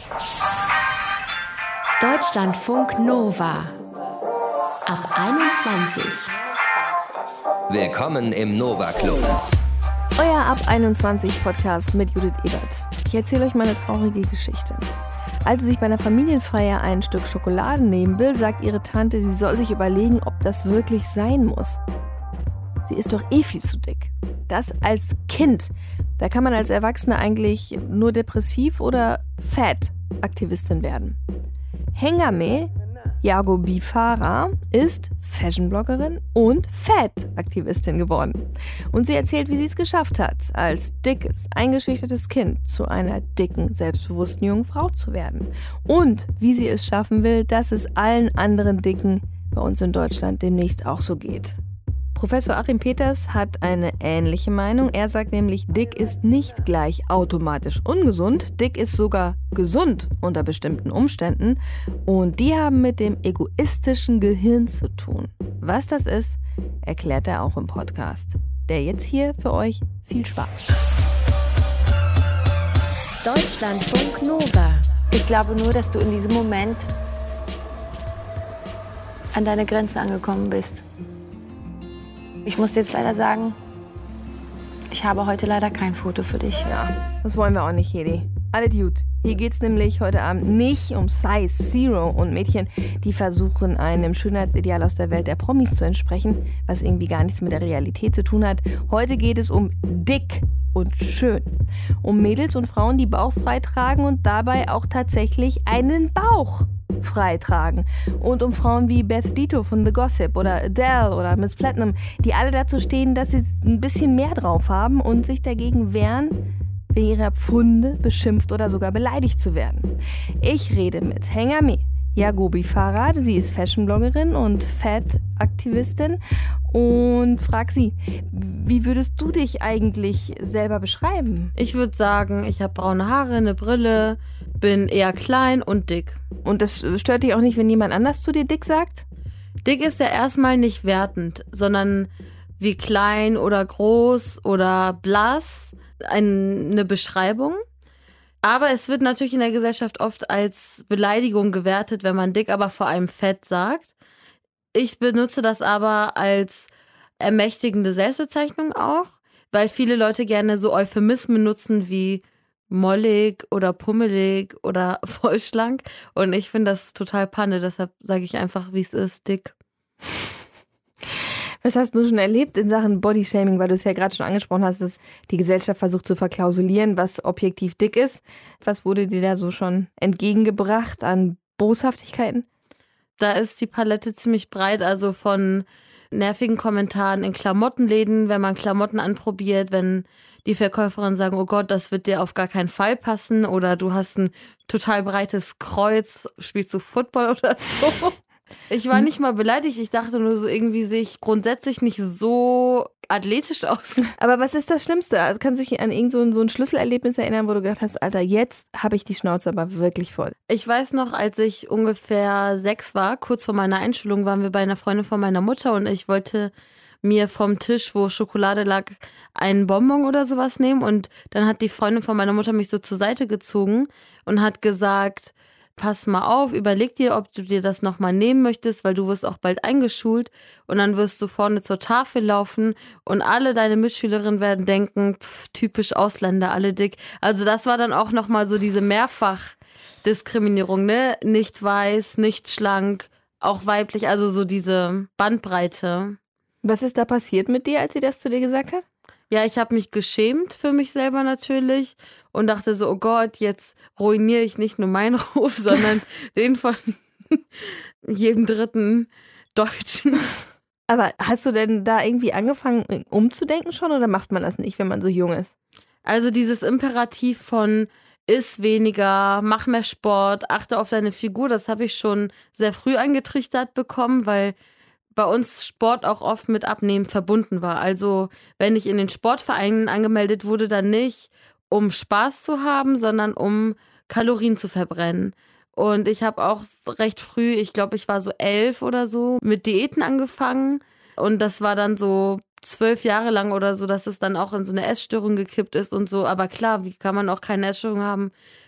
Deutschlandfunk Nova. Ab 21. Willkommen im Nova Club. Euer Ab 21 Podcast mit Judith Ebert. Ich erzähle euch meine traurige Geschichte. Als sie sich bei einer Familienfeier ein Stück Schokolade nehmen will, sagt ihre Tante, sie soll sich überlegen, ob das wirklich sein muss. Sie ist doch eh viel zu dick. Das als Kind. Da kann man als Erwachsene eigentlich nur depressiv oder Fat-Aktivistin werden. Hengame Yagobi Farah ist Fashion-Bloggerin und Fat-Aktivistin geworden. Und sie erzählt, wie sie es geschafft hat, als dickes, eingeschüchtertes Kind zu einer dicken, selbstbewussten jungen Frau zu werden. Und wie sie es schaffen will, dass es allen anderen Dicken bei uns in Deutschland demnächst auch so geht. Professor Achim Peters hat eine ähnliche Meinung. Er sagt nämlich, dick ist nicht gleich automatisch ungesund. Dick ist sogar gesund unter bestimmten Umständen. Und die haben mit dem egoistischen Gehirn zu tun. Was das ist, erklärt er auch im Podcast. Der jetzt hier für euch viel Spaß. Deutschlandfunk Nova. Ich glaube nur, dass du in diesem Moment an deine Grenze angekommen bist. Ich muss dir jetzt leider sagen, ich habe heute leider kein Foto für dich. Ja, das wollen wir auch nicht, Hedi. Alle gut. Hier geht's nämlich heute Abend nicht um Size Zero und Mädchen, die versuchen, einem Schönheitsideal aus der Welt der Promis zu entsprechen, was irgendwie gar nichts mit der Realität zu tun hat. Heute geht es um dick und schön. Um Mädels und Frauen, die Bauch frei tragen und dabei auch tatsächlich einen Bauch freitragen. Und um Frauen wie Beth Ditto von The Gossip oder Adele oder Miss Platinum, die alle dazu stehen, dass sie ein bisschen mehr drauf haben und sich dagegen wehren, wegen ihrer Pfunde beschimpft oder sogar beleidigt zu werden. Ich rede mit Hengame Yagobi Farah, sie ist Fashion-Bloggerin und Fat-Aktivistin und frag sie, wie würdest du dich eigentlich selber beschreiben? Ich würde sagen, ich habe braune Haare, eine Brille, bin eher klein und dick. Und das stört dich auch nicht, wenn jemand anders zu dir dick sagt? Dick ist ja erstmal nicht wertend, sondern wie klein oder groß oder blass eine Beschreibung. Aber es wird natürlich in der Gesellschaft oft als Beleidigung gewertet, wenn man dick, aber vor allem fett sagt. Ich benutze das aber als ermächtigende Selbstbezeichnung auch, weil viele Leute gerne so Euphemismen nutzen wie mollig oder pummelig oder vollschlank. Und ich finde das total Panne, deshalb sage ich einfach, wie es ist, dick. Was hast du schon erlebt in Sachen Bodyshaming, weil du es ja gerade schon angesprochen hast, dass die Gesellschaft versucht zu verklausulieren, was objektiv dick ist. Was wurde dir da so schon entgegengebracht an Boshaftigkeiten? Da ist die Palette ziemlich breit, also von nervigen Kommentaren in Klamottenläden, wenn man Klamotten anprobiert, wenn die Verkäuferinnen sagen, oh Gott, das wird dir auf gar keinen Fall passen oder du hast ein total breites Kreuz, spielst du Football oder so. Ich war nicht mal beleidigt, ich dachte nur so, irgendwie sehe ich grundsätzlich nicht so athletisch aus. Aber was ist das Schlimmste? Also kannst du dich an irgend so ein Schlüsselerlebnis erinnern, wo du gedacht hast, Alter, jetzt habe ich die Schnauze aber wirklich voll? Ich weiß noch, als ich ungefähr 6 war, kurz vor meiner Einschulung, waren wir bei einer Freundin von meiner Mutter und ich wollte mir vom Tisch, wo Schokolade lag, einen Bonbon oder sowas nehmen und dann hat die Freundin von meiner Mutter mich so zur Seite gezogen und hat gesagt, pass mal auf, überleg dir, ob du dir das nochmal nehmen möchtest, weil du wirst auch bald eingeschult und dann wirst du vorne zur Tafel laufen und alle deine Mitschülerinnen werden denken, typisch Ausländer, alle dick. Also das war dann auch nochmal so diese Mehrfachdiskriminierung, ne? Nicht weiß, nicht schlank, auch weiblich, also so diese Bandbreite. Was ist da passiert mit dir, als sie das zu dir gesagt hat? Ja, ich habe mich geschämt für mich selber natürlich und dachte so, oh Gott, jetzt ruiniere ich nicht nur meinen Ruf, sondern den von jedem dritten Deutschen. Aber hast du denn da irgendwie angefangen umzudenken schon oder macht man das nicht, wenn man so jung ist? Also dieses Imperativ von iss weniger, mach mehr Sport, achte auf deine Figur, das habe ich schon sehr früh eingetrichtert bekommen, weil bei uns Sport auch oft mit Abnehmen verbunden war. Also wenn ich in den Sportvereinen angemeldet wurde, dann nicht, um Spaß zu haben, sondern um Kalorien zu verbrennen. Und ich habe auch recht früh, ich glaube, ich war so 11 oder so, mit Diäten angefangen. Und das war dann so 12 Jahre lang oder so, dass es dann auch in so eine Essstörung gekippt ist und so. Aber klar, wie kann man auch keine Essstörung haben,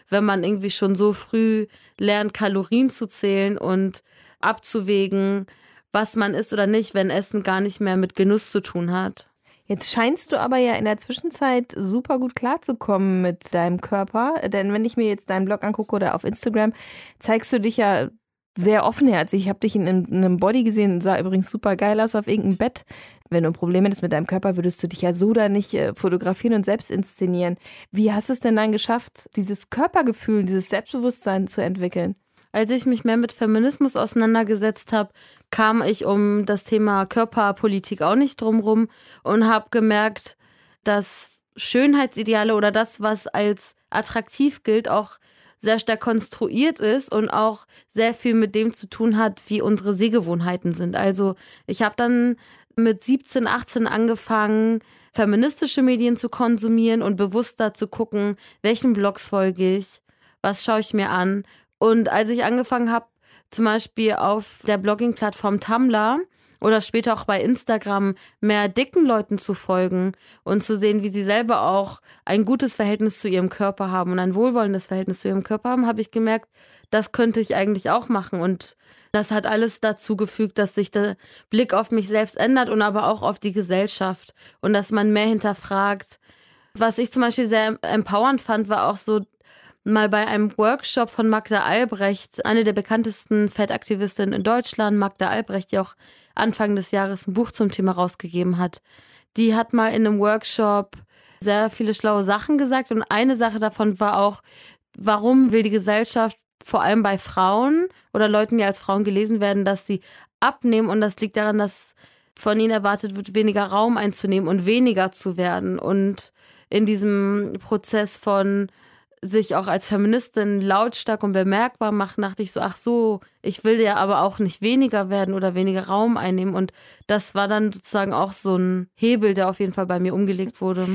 wenn man irgendwie schon so früh lernt, Kalorien zu zählen und abzuwägen, was man isst oder nicht, wenn Essen gar nicht mehr mit Genuss zu tun hat. Jetzt scheinst du aber ja in der Zwischenzeit super gut klarzukommen mit deinem Körper. Denn wenn ich mir jetzt deinen Blog angucke oder auf Instagram, zeigst du dich ja sehr offenherzig. Ich habe dich in einem Body gesehen, sah übrigens super geil aus auf irgendeinem Bett. Wenn du ein Problem hättest mit deinem Körper, würdest du dich ja so da nicht fotografieren und selbst inszenieren. Wie hast du es denn dann geschafft, dieses Körpergefühl, dieses Selbstbewusstsein zu entwickeln? Als ich mich mehr mit Feminismus auseinandergesetzt habe, kam ich um das Thema Körperpolitik auch nicht drumrum und habe gemerkt, dass Schönheitsideale oder das, was als attraktiv gilt, auch sehr stark konstruiert ist und auch sehr viel mit dem zu tun hat, wie unsere Sehgewohnheiten sind. Also ich habe dann mit 17, 18 angefangen, feministische Medien zu konsumieren und bewusster zu gucken, welchen Blogs folge ich, was schaue ich mir an. Und als ich angefangen habe, zum Beispiel auf der Blogging-Plattform Tumblr oder später auch bei Instagram mehr dicken Leuten zu folgen und zu sehen, wie sie selber auch ein gutes Verhältnis zu ihrem Körper haben und ein wohlwollendes Verhältnis zu ihrem Körper haben, habe ich gemerkt, das könnte ich eigentlich auch machen. Und das hat alles dazu gefügt, dass sich der Blick auf mich selbst ändert und aber auch auf die Gesellschaft und dass man mehr hinterfragt. Was ich zum Beispiel sehr empowernd fand, war auch so, mal bei einem Workshop von Magda Albrecht, eine der bekanntesten Fettaktivistinnen in Deutschland, Magda Albrecht, die auch Anfang des Jahres ein Buch zum Thema rausgegeben hat. Die hat mal in einem Workshop sehr viele schlaue Sachen gesagt und eine Sache davon war auch, warum will die Gesellschaft vor allem bei Frauen oder Leuten, die als Frauen gelesen werden, dass sie abnehmen, und das liegt daran, dass von ihnen erwartet wird, weniger Raum einzunehmen und weniger zu werden. Und in diesem Prozess von sich auch als Feministin lautstark und bemerkbar machen, dachte ich so, ach so, ich will ja aber auch nicht weniger werden oder weniger Raum einnehmen. Und das war dann sozusagen auch so ein Hebel, der auf jeden Fall bei mir umgelegt wurde.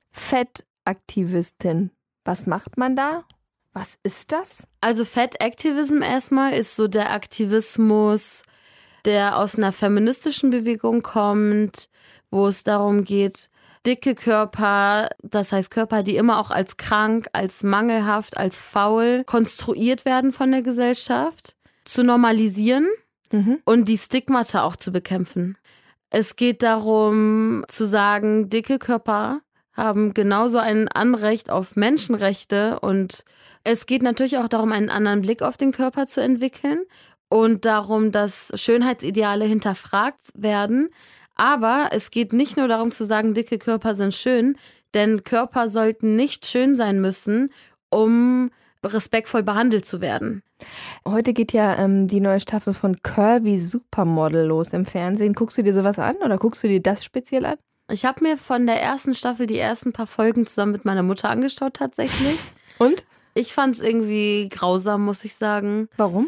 Fettaktivistin, was macht man da? Was ist das? Also Fat Activism erstmal ist so der Aktivismus, der aus einer feministischen Bewegung kommt, wo es darum geht, dicke Körper, das heißt Körper, die immer auch als krank, als mangelhaft, als faul konstruiert werden von der Gesellschaft, zu normalisieren und die Stigmata auch zu bekämpfen. Es geht darum zu sagen, dicke Körper haben genauso ein Anrecht auf Menschenrechte, und es geht natürlich auch darum, einen anderen Blick auf den Körper zu entwickeln und darum, dass Schönheitsideale hinterfragt werden. Aber es geht nicht nur darum zu sagen, dicke Körper sind schön, denn Körper sollten nicht schön sein müssen, um respektvoll behandelt zu werden. Heute geht ja die neue Staffel von Curvy Supermodel los im Fernsehen. Guckst du dir sowas an oder guckst du dir das speziell an? Ich habe mir von der ersten Staffel die ersten paar Folgen zusammen mit meiner Mutter angeschaut tatsächlich. Und? Ich fand es irgendwie grausam, muss ich sagen. Warum?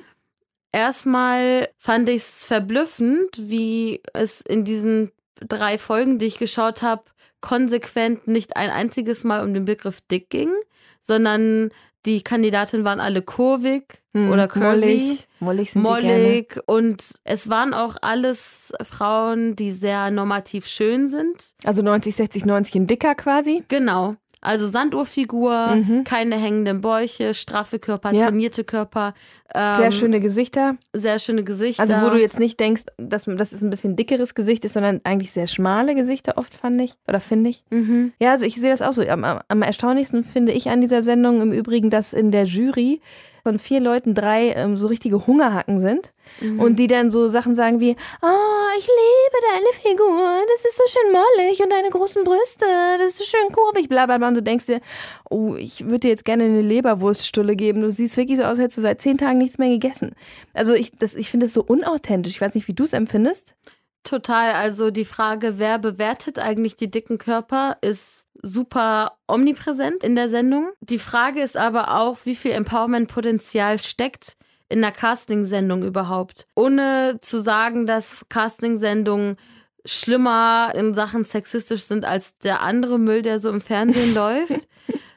Erstmal fand ich es verblüffend, wie es in diesen 3 Folgen, die ich geschaut habe, konsequent nicht ein einziges Mal um den Begriff dick ging, sondern die Kandidatinnen waren alle kurvig oder curvy, mollig, und es waren auch alles Frauen, die sehr normativ schön sind. Also 90, 60, 90 in dicker quasi? Genau. Also Sanduhrfigur, keine hängenden Bäuche, straffe Körper, trainierte Körper. Sehr schöne Gesichter. Sehr schöne Gesichter. Also wo du jetzt nicht denkst, dass es ein bisschen dickeres Gesicht ist, sondern eigentlich sehr schmale Gesichter oft, fand ich. Oder finde ich. Ja, also ich sehe das auch so. Am erstaunlichsten finde ich an dieser Sendung im Übrigen, dass in der Jury von 4 Leuten 3 so richtige Hungerhacken sind und die dann so Sachen sagen wie, oh, ich liebe deine Figur, das ist so schön mollig und deine großen Brüste, das ist so schön kurvig, bla bla bla, und du denkst dir, oh, ich würde dir jetzt gerne eine Leberwurststulle geben, du siehst wirklich so aus, als hättest du seit 10 Tagen nichts mehr gegessen. Also ich finde es so unauthentisch, ich weiß nicht, wie du es empfindest. Total, also die Frage, wer bewertet eigentlich die dicken Körper, ist super omnipräsent in der Sendung. Die Frage ist aber auch, wie viel Empowerment-Potenzial steckt in einer Castingsendung überhaupt. Ohne zu sagen, dass Castingsendungen schlimmer in Sachen sexistisch sind als der andere Müll, der so im Fernsehen läuft.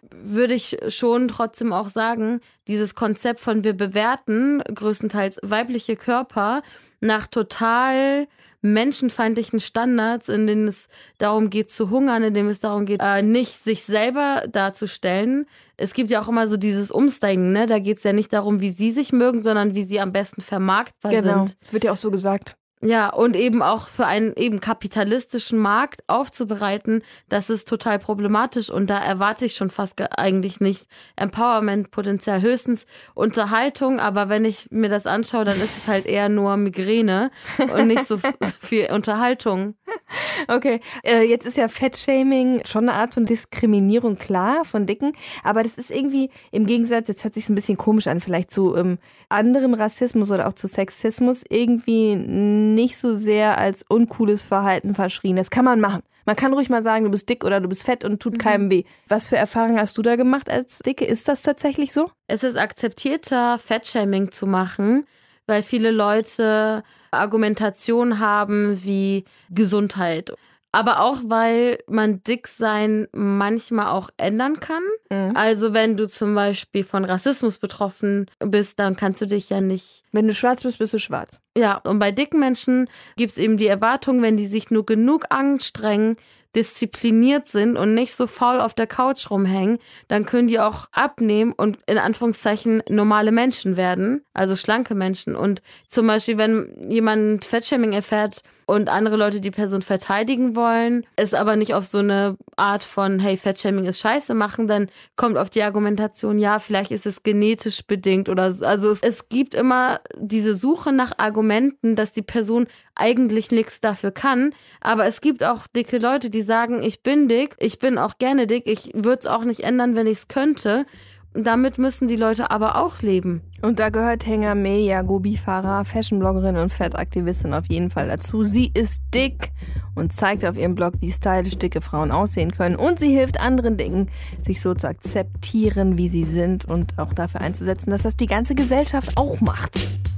würde ich schon trotzdem auch sagen, dieses Konzept von wir bewerten größtenteils weibliche Körper nach total menschenfeindlichen Standards, in denen es darum geht zu hungern, in denen es darum geht, nicht sich selber darzustellen. Es gibt ja auch immer so dieses Umsteigen, ne? Da geht es ja nicht darum, wie sie sich mögen, sondern wie sie am besten vermarktbar sind. Genau, das wird ja auch so gesagt. Ja, und eben auch für einen eben kapitalistischen Markt aufzubereiten, das ist total problematisch und da erwarte ich schon fast eigentlich nicht Empowerment-Potenzial, höchstens Unterhaltung, aber wenn ich mir das anschaue, dann ist es halt eher nur Migräne und nicht so viel Unterhaltung. Okay, jetzt ist ja Fettshaming schon eine Art von Diskriminierung, klar, von Dicken, aber das ist irgendwie im Gegensatz, jetzt hört sich ein bisschen komisch an, vielleicht zu anderem Rassismus oder auch zu Sexismus irgendwie nicht so sehr als uncooles Verhalten verschrien. Das kann man machen. Man kann ruhig mal sagen, du bist dick oder du bist fett und tut keinem weh. Was für Erfahrungen hast du da gemacht als Dicke? Ist das tatsächlich so? Es ist akzeptierter, Fettshaming zu machen, weil viele Leute Argumentation haben wie Gesundheit. Aber auch, weil man Dicksein manchmal auch ändern kann. Also wenn du zum Beispiel von Rassismus betroffen bist, dann kannst du dich ja nicht... Wenn du schwarz bist, bist du schwarz. Ja, und bei dicken Menschen gibt es eben die Erwartung, wenn die sich nur genug anstrengen, diszipliniert sind und nicht so faul auf der Couch rumhängen, dann können die auch abnehmen und in Anführungszeichen normale Menschen werden, also schlanke Menschen. Und zum Beispiel, wenn jemand Fettshaming erfährt und andere Leute die Person verteidigen wollen, es aber nicht auf so eine Art von, hey, Fettshaming ist scheiße machen, dann kommt auf die Argumentation, ja, vielleicht ist es genetisch bedingt oder so. Also es gibt immer diese Suche nach Argumenten, dass die Person eigentlich nichts dafür kann, aber es gibt auch dicke Leute, die sagen, ich bin dick, ich bin auch gerne dick, ich würde es auch nicht ändern, wenn ich es könnte. Damit müssen die Leute aber auch leben. Und da gehört Hengame Yaghoubi Farah, Fashionbloggerin und Fettaktivistin auf jeden Fall dazu. Sie ist dick und zeigt auf ihrem Blog, wie stylisch dicke Frauen aussehen können. Und sie hilft anderen Dicken, sich so zu akzeptieren, wie sie sind und auch dafür einzusetzen, dass das die ganze Gesellschaft auch macht.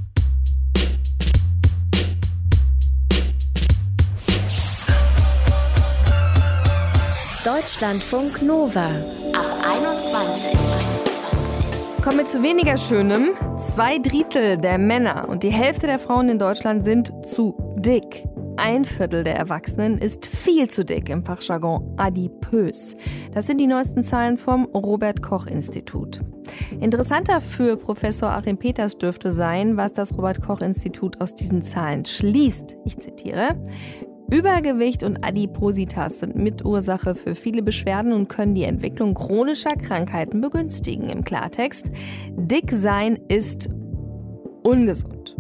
Deutschlandfunk Nova ab 21. Kommen wir zu weniger Schönem. 2/3 der Männer und die Hälfte der Frauen in Deutschland sind zu dick. 1/4 der Erwachsenen ist viel zu dick, im Fachjargon adipös. Das sind die neuesten Zahlen vom Robert-Koch-Institut. Interessanter für Professor Achim Peters dürfte sein, was das Robert-Koch-Institut aus diesen Zahlen schließt. Ich zitiere: Übergewicht und Adipositas sind Mitursache für viele Beschwerden und können die Entwicklung chronischer Krankheiten begünstigen. Im Klartext: Dicksein ist ungesund.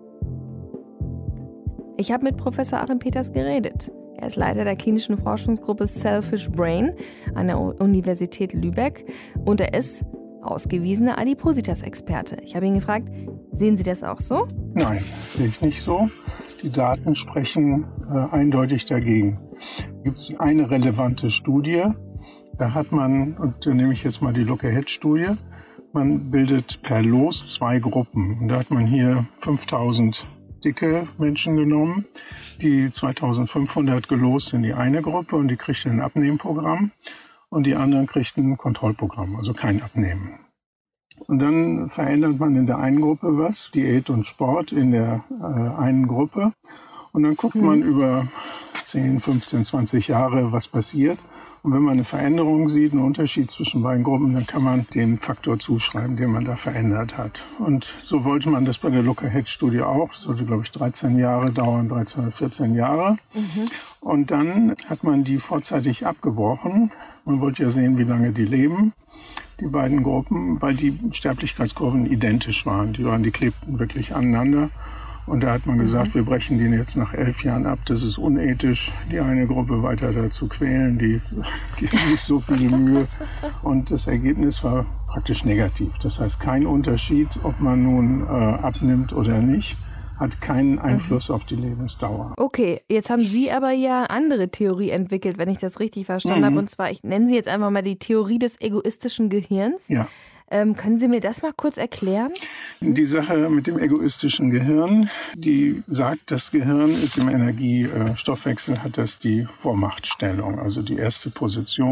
Ich habe mit Professor Achim Peters geredet. Er ist Leiter der klinischen Forschungsgruppe Selfish Brain an der Universität Lübeck und er ist ausgewiesener Adipositas-Experte. Ich habe ihn gefragt, sehen Sie das auch so? Nein, sehe ich nicht so. Die Daten sprechen eindeutig dagegen. Da gibt es eine relevante Studie. Da hat man, und da nehme ich jetzt mal die Look-Ahead-Studie, man bildet per Los 2 Gruppen. Und da hat man hier 5000 dicke Menschen genommen. Die 2500 gelost in die eine Gruppe und die kriegten ein Abnehmprogramm. Und die anderen kriegten ein Kontrollprogramm, also kein Abnehmen. Und dann verändert man in der einen Gruppe was, Diät und Sport in der einen Gruppe. Und dann guckt man über 10, 15, 20 Jahre, was passiert. Und wenn man eine Veränderung sieht, einen Unterschied zwischen beiden Gruppen, dann kann man den Faktor zuschreiben, den man da verändert hat. Und so wollte man das bei der Look-Ahead-Studie auch. Das sollte, glaube ich, 13 Jahre dauern, 13 oder 14 Jahre. Und dann hat man die vorzeitig abgebrochen. Man wollte ja sehen, wie lange die leben, die beiden Gruppen, weil die Sterblichkeitskurven identisch waren. Die klebten wirklich aneinander. Und da hat man gesagt, wir brechen den jetzt nach 11 Jahren ab. Das ist unethisch, die eine Gruppe weiter dazu quälen. Die geben sich so viel Mühe. Und das Ergebnis war praktisch negativ. Das heißt, kein Unterschied, ob man nun abnimmt oder nicht, hat keinen Einfluss auf die Lebensdauer. Okay, jetzt haben Sie aber ja andere Theorie entwickelt, wenn ich das richtig verstanden habe. Und zwar, ich nenne sie jetzt einfach mal die Theorie des egoistischen Gehirns. Ja. Können Sie mir das mal kurz erklären? Die Sache mit dem egoistischen Gehirn, die sagt, das Gehirn ist im Energiestoffwechsel, hat das die Vormachtstellung, also die erste Position.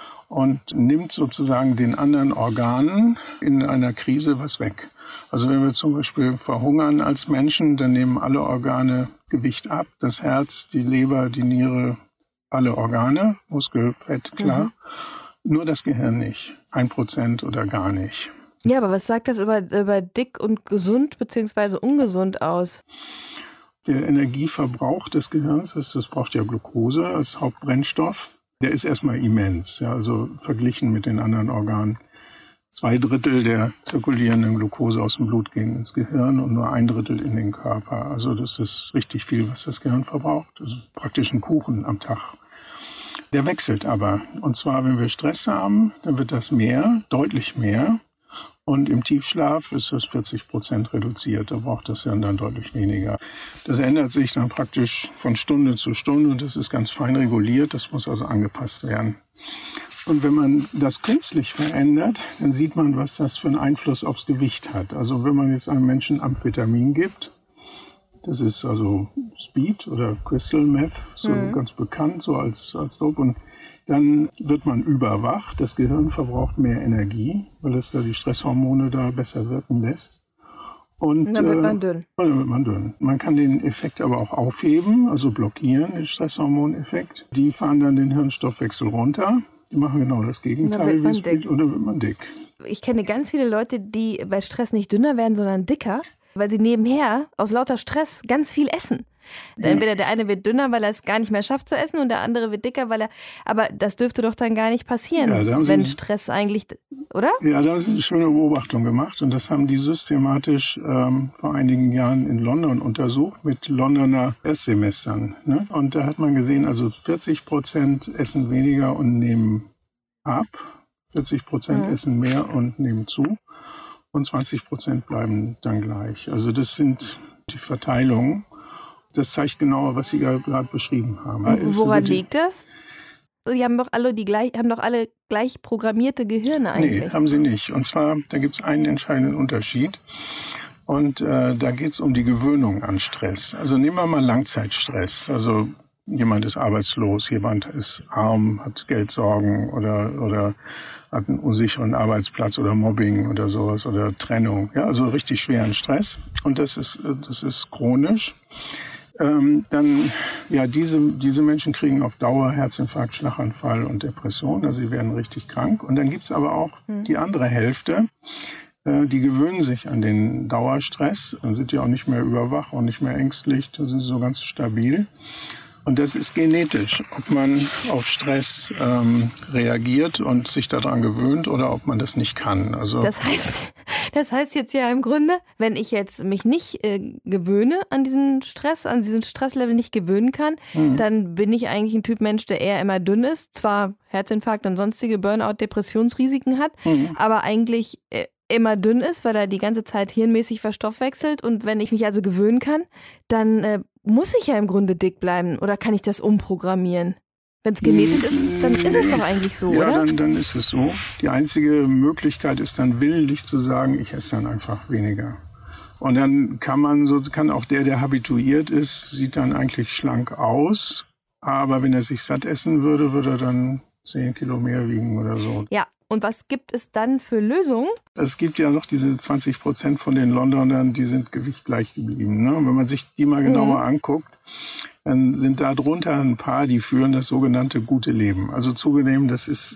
und nimmt sozusagen den anderen Organen in einer Krise was weg. Also wenn wir zum Beispiel verhungern als Menschen, dann nehmen alle Organe Gewicht ab. Das Herz, die Leber, die Niere, alle Organe, Muskel, Fett, klar. Nur das Gehirn nicht. 1% oder gar nicht. Ja, aber was sagt das über dick und gesund bzw. ungesund aus? Der Energieverbrauch des Gehirns, das braucht ja Glucose als Hauptbrennstoff, der ist erstmal immens, ja, also verglichen mit den anderen Organen. 2/3 der zirkulierenden Glucose aus dem Blut gehen ins Gehirn und nur 1/3 in den Körper. Also das ist richtig viel, was das Gehirn verbraucht. Das ist praktisch ein Kuchen am Tag. Der wechselt aber. Und zwar, wenn wir Stress haben, dann wird das mehr, deutlich mehr. Und im Tiefschlaf ist das 40% reduziert. Da braucht das Hirn dann deutlich weniger. Das ändert sich dann praktisch von Stunde zu Stunde und das ist ganz fein reguliert. Das muss also angepasst werden. Und wenn man das künstlich verändert, dann sieht man, was das für einen Einfluss aufs Gewicht hat. Also wenn man jetzt einem Menschen Amphetamin gibt, das ist also Speed oder Crystal Meth, so ganz bekannt, so als Dope. Und dann wird man überwach. Das Gehirn verbraucht mehr Energie, weil es da die Stresshormone da besser wirken lässt. Und dann wird man dünn. Dann wird man dünn. Man kann den Effekt aber auch aufheben, also blockieren, den Stresshormoneffekt. Die fahren dann den Hirnstoffwechsel runter. Die machen genau das Gegenteil. Dann wird man dick. Ich kenne ganz viele Leute, die bei Stress nicht dünner werden, sondern dicker, weil sie nebenher aus lauter Stress ganz viel essen. Entweder der eine wird dünner, weil er es gar nicht mehr schafft zu essen und der andere wird dicker, weil er... Aber das dürfte doch dann gar nicht passieren, wenn Stress eigentlich... Oder? Ja, da ist eine schöne Beobachtung gemacht und das haben die systematisch vor einigen Jahren in London untersucht mit Londoner Erstsemestern. Ne? Und da hat man gesehen, also 40% essen weniger und nehmen ab, 40% essen mehr und nehmen zu und 20% bleiben dann gleich. Also das sind die Verteilungen. Das zeigt genauer, was Sie gerade beschrieben haben. Und woran liegt das? Die haben doch alle gleich programmierte Gehirne eigentlich. Nee, haben sie nicht. Und zwar, da gibt es einen entscheidenden Unterschied. Und da geht es um die Gewöhnung an Stress. Also nehmen wir mal Langzeitstress. Also jemand ist arbeitslos, jemand ist arm, hat Geldsorgen oder hat einen unsicheren Arbeitsplatz oder Mobbing oder sowas oder Trennung. Ja, also richtig schweren Stress. Und das ist chronisch. Dann, ja, diese Menschen kriegen auf Dauer Herzinfarkt, Schlaganfall und Depression, also sie werden richtig krank. Und dann gibt's aber auch die andere Hälfte, die gewöhnen sich an den Dauerstress, dann sind die auch nicht mehr überwach, auch nicht mehr ängstlich, da sind sie so ganz stabil. Und das ist genetisch, ob man auf Stress reagiert und sich daran gewöhnt oder ob man das nicht kann. Also das heißt jetzt ja im Grunde, wenn ich jetzt mich nicht gewöhne an diesen Stresslevel nicht gewöhnen kann, dann bin ich eigentlich ein Typ Mensch, der eher immer dünn ist, zwar Herzinfarkt und sonstige Burnout, Depressionsrisiken hat, aber eigentlich immer dünn ist, weil er die ganze Zeit hirnmäßig verstoffwechselt. Und wenn ich mich also gewöhnen kann, dann muss ich ja im Grunde dick bleiben. Oder kann ich das umprogrammieren? Wenn es genetisch ist, dann ist es doch eigentlich so, oder? Ja, dann ist es so. Die einzige Möglichkeit ist dann willentlich zu sagen, ich esse dann einfach weniger. Und dann kann auch der habituiert ist, sieht dann eigentlich schlank aus. Aber wenn er sich satt essen würde, würde er dann 10 Kilo mehr wiegen oder so. Ja. Und was gibt es dann für Lösungen? Es gibt ja noch diese 20% von den Londonern, die sind gewichtgleich geblieben. Ne? Und wenn man sich die mal genauer anguckt, dann sind da drunter ein paar, die führen das sogenannte gute Leben. Also zugegeben, das ist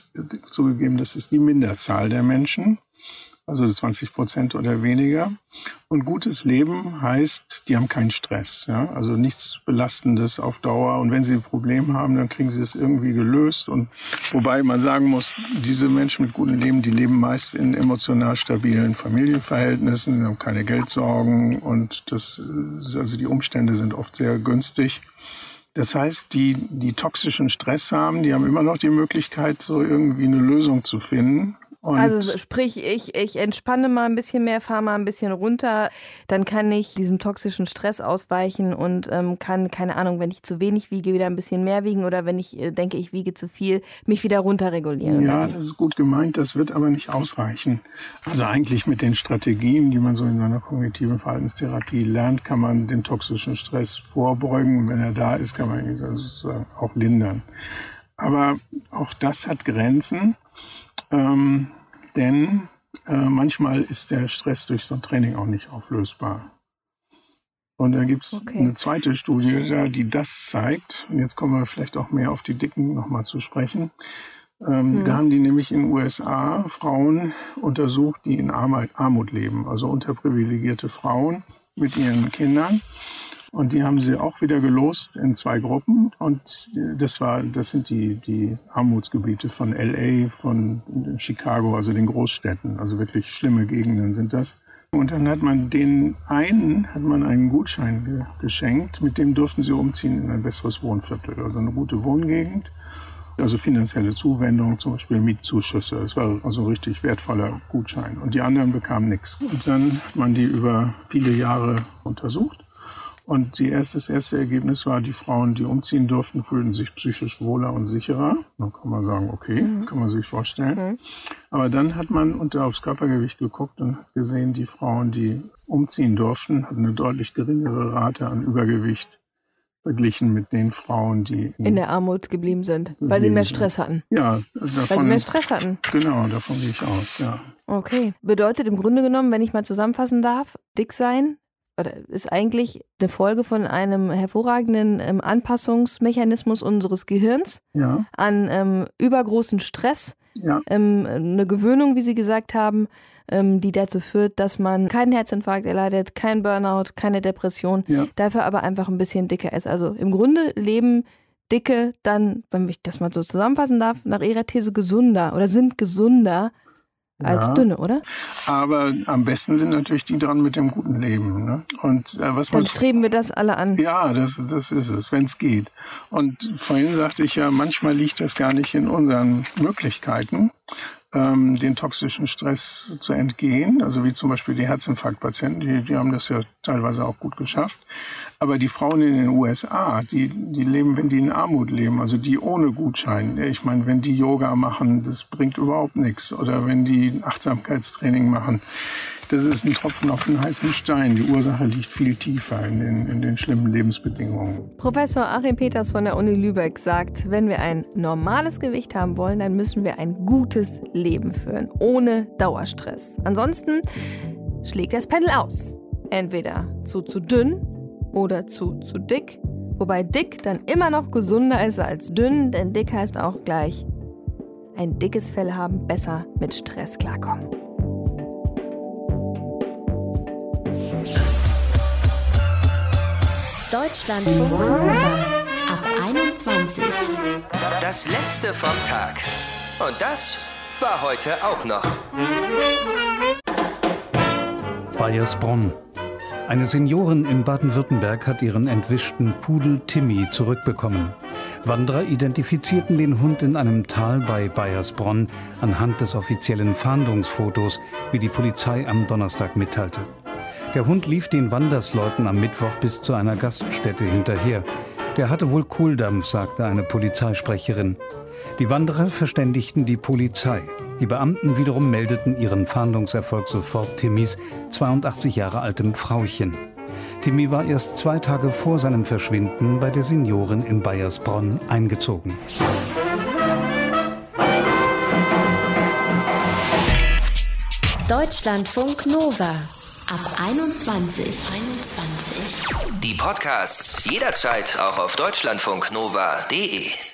die Minderzahl der Menschen, also 20% oder weniger. Und gutes Leben heißt, die haben keinen Stress, ja? Also nichts Belastendes auf Dauer. Und wenn sie ein Problem haben, dann kriegen sie es irgendwie gelöst. Und wobei man sagen muss, diese Menschen mit gutem Leben, die leben meist in emotional stabilen Familienverhältnissen, haben keine Geldsorgen und also die Umstände sind oft sehr günstig. Das heißt, die toxischen Stress haben, die haben immer noch die Möglichkeit, so irgendwie eine Lösung zu finden. Und also sprich, ich entspanne mal ein bisschen mehr, fahre mal ein bisschen runter, dann kann ich diesem toxischen Stress ausweichen und kann, keine Ahnung, wenn ich zu wenig wiege, wieder ein bisschen mehr wiegen oder wenn ich denke, ich wiege zu viel, mich wieder runterregulieren. Ja, das ist gut gemeint, das wird aber nicht ausreichen. Also eigentlich mit den Strategien, die man so in seiner kognitiven Verhaltenstherapie lernt, kann man den toxischen Stress vorbeugen und wenn er da ist, kann man ihn sozusagen auch lindern. Aber auch das hat Grenzen, denn manchmal ist der Stress durch so ein Training auch nicht auflösbar. Und da gibt es eine zweite Studie, die das zeigt. Und jetzt kommen wir vielleicht auch mehr auf die Dicken nochmal zu sprechen. Da haben die nämlich in den USA Frauen untersucht, die in Armut leben, also unterprivilegierte Frauen mit ihren Kindern. Und die haben sie auch wieder gelost in 2 Gruppen. Und das sind die Armutsgebiete von LA, von Chicago, also den Großstädten. Also wirklich schlimme Gegenden sind das. Und dann hat man einen Gutschein geschenkt, mit dem durften sie umziehen in ein besseres Wohnviertel. Also eine gute Wohngegend, also finanzielle Zuwendung, zum Beispiel Mietzuschüsse. Das war also ein richtig wertvoller Gutschein. Und die anderen bekamen nichts. Und dann hat man die über viele Jahre untersucht. Und das erste Ergebnis war, die Frauen, die umziehen durften, fühlten sich psychisch wohler und sicherer. Dann kann man sagen, okay, kann man sich vorstellen. Aber dann hat man aufs Körpergewicht geguckt und hat gesehen, die Frauen, die umziehen durften, hatten eine deutlich geringere Rate an Übergewicht verglichen mit den Frauen, die in der Armut geblieben sind, weil sie mehr Stress hatten. Ja, weil sie mehr Stress hatten. Genau, davon gehe ich aus, ja. Okay, bedeutet im Grunde genommen, wenn ich mal zusammenfassen darf, dick sein ist eigentlich eine Folge von einem hervorragenden Anpassungsmechanismus unseres Gehirns an übergroßen Stress. Ja. Eine Gewöhnung, wie Sie gesagt haben, die dazu führt, dass man keinen Herzinfarkt erleidet, kein Burnout, keine Depression, dafür aber einfach ein bisschen dicker ist. Also im Grunde leben Dicke dann, wenn ich das mal so zusammenfassen darf, nach Ihrer These gesunder oder sind gesunder als dünne, oder? Aber am besten sind natürlich die dran mit dem guten Leben. Ne? Und, dann streben wir das alle an. Ja, das ist es, wenn es geht. Und vorhin sagte ich ja, manchmal liegt das gar nicht in unseren Möglichkeiten, den toxischen Stress zu entgehen. Also wie zum Beispiel die Herzinfarktpatienten, die haben das ja teilweise auch gut geschafft. Aber die Frauen in den USA, die leben, wenn die in Armut leben, also die ohne Gutschein. Ich meine, wenn die Yoga machen, das bringt überhaupt nichts. Oder wenn die Achtsamkeitstraining machen, das ist ein Tropfen auf den heißen Stein. Die Ursache liegt viel tiefer in den schlimmen Lebensbedingungen. Professor Achim Peters von der Uni Lübeck sagt, wenn wir ein normales Gewicht haben wollen, dann müssen wir ein gutes Leben führen, ohne Dauerstress. Ansonsten schlägt das Pendel aus. Entweder zu dünn oder zu dick. Wobei dick dann immer noch gesunder ist als dünn, denn dick heißt auch gleich ein dickes Fell haben, besser mit Stress klarkommen. Deutschlandfunk Nova ab 21. Das letzte vom Tag. Und das war heute auch noch. Baiersbronn. Eine Seniorin in Baden-Württemberg hat ihren entwischten Pudel Timmy zurückbekommen. Wanderer identifizierten den Hund in einem Tal bei Baiersbronn anhand des offiziellen Fahndungsfotos, wie die Polizei am Donnerstag mitteilte. Der Hund lief den Wandersleuten am Mittwoch bis zu einer Gaststätte hinterher. Der hatte wohl Kohldampf, sagte eine Polizeisprecherin. Die Wanderer verständigten die Polizei. Die Beamten wiederum meldeten ihren Fahndungserfolg sofort Timmys 82 Jahre altem Frauchen. Timmy war erst 2 Tage vor seinem Verschwinden bei der Seniorin in Baiersbronn eingezogen. Deutschlandfunk Nova ab 21. Die Podcasts jederzeit auch auf deutschlandfunknova.de.